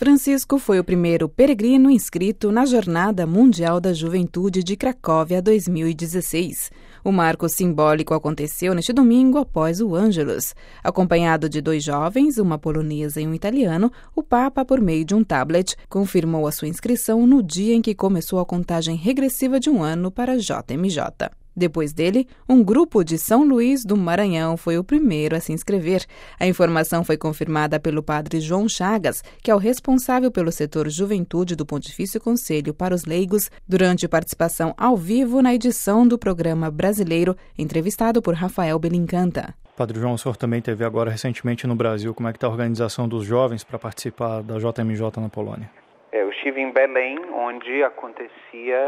Francisco foi o primeiro peregrino inscrito na Jornada Mundial da Juventude de Cracóvia 2016. O marco simbólico aconteceu neste domingo após o Ângelus. Acompanhado de 2 jovens, uma polonesa e um italiano, o Papa, por meio de um tablet, confirmou a sua inscrição no dia em que começou a contagem regressiva de um ano para a JMJ. Depois dele, um grupo de São Luís do Maranhão foi o primeiro a se inscrever. A informação foi confirmada pelo padre João Chagas, que é o responsável pelo setor Juventude do Pontifício Conselho para os Leigos, durante participação ao vivo na edição do programa brasileiro, entrevistado por Rafael Belincanta. Padre João, o senhor também esteve agora recentemente no Brasil. Como é que está a organização dos jovens para participar da JMJ na Polônia? Eu estive em Belém, onde acontecia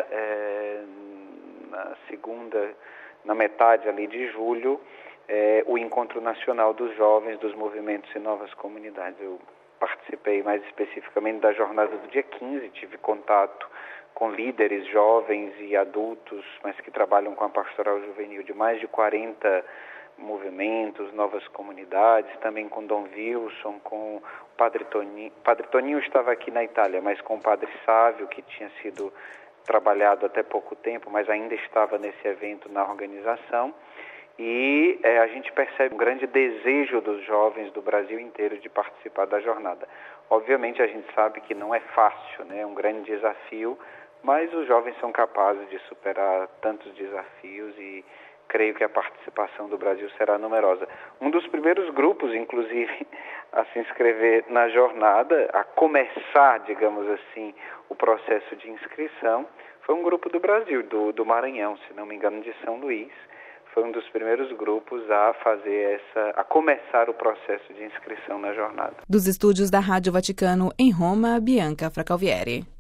na metade ali de julho, o Encontro Nacional dos Jovens dos Movimentos e Novas Comunidades. Eu participei mais especificamente da jornada do dia 15, tive contato com líderes jovens e adultos, mas que trabalham com a pastoral juvenil de mais de 40 movimentos, novas comunidades, também com Dom Wilson, com o Padre Toninho. Padre Toninho estava aqui na Itália, mas com o Padre Sávio, que tinha sido trabalhado até pouco tempo, mas ainda estava nesse evento na organização, e a gente percebe um grande desejo dos jovens do Brasil inteiro de participar da jornada. Obviamente a gente sabe que não é fácil, né? É um grande desafio, mas os jovens são capazes de superar tantos desafios e creio que a participação do Brasil será numerosa. Um dos primeiros grupos, inclusive, a se inscrever na jornada, a começar, digamos assim, o processo de inscrição, foi um grupo do Brasil, do Maranhão, se não me engano, de São Luís. Foi um dos primeiros grupos a começar o processo de inscrição na jornada. Dos estúdios da Rádio Vaticano, em Roma, Bianca Fracalvieri.